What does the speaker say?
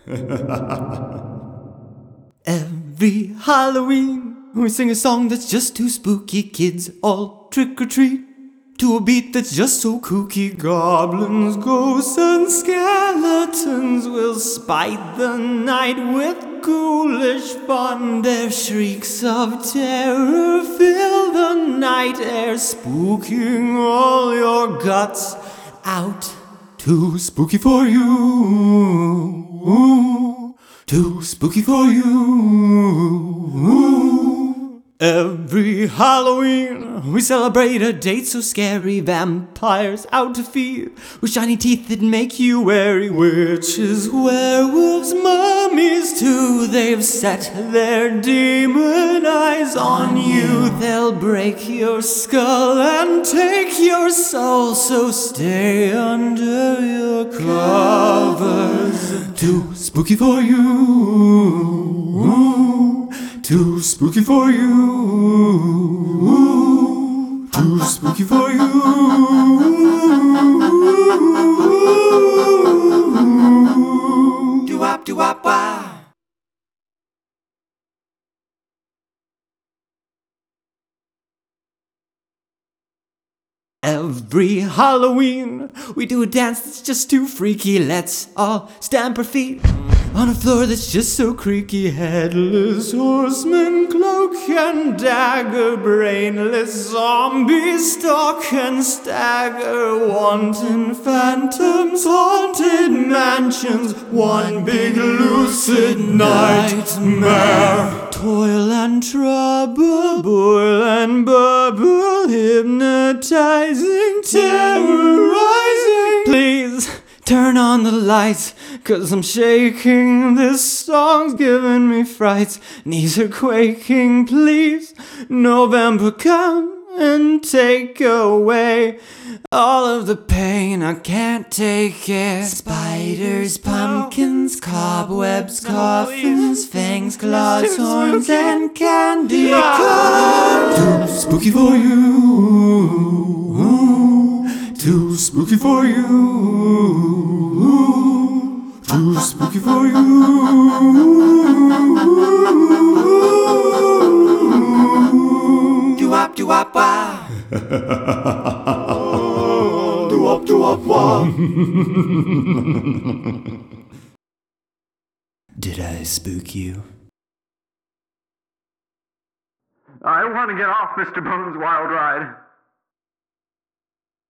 Every Halloween, we sing a song that's just too spooky. Kids all trick or treat to a beat that's just so kooky. Goblins, ghosts, and skeletons will spite the night with ghoulish fun. Their shrieks of terror fill the night air, spooking all your guts out. Too spooky for you, too spooky for you. Every Halloween, we celebrate a date so scary. Vampires out to feed, with shiny teeth that make you wary. Witches, werewolves, mummies too, they've set their demon eyes on you. They'll break your skull and take your soul, so stay under your covers. Too spooky for you, too spooky for you, too spooky for you. Do-wop, do-wop, wah. Every Halloween, we do a dance that's just too freaky. Let's all stamp our feet on a floor that's just so creaky. Headless horseman, cloak and dagger, brainless zombies stalk and stagger. Wanton phantoms, haunted mansions, one big lucid nightmare. Toil and trouble, boil and bubble, hypnotizing, terrorizing. Please turn on the lights, 'cause I'm shaking. This song's giving me frights. Knees are quaking. Please, November, come and take away all of the pain. I can't take it. Spiders, pumpkins, cobwebs, coffins, fangs, claws, horns, and candy corn. Too spooky for you, too spooky for you, too spooky for you. Do-wop, do-wop, wah. Do-wop, do-wop, wah. Did I spook you? I want to get off Mr. Bones' wild ride.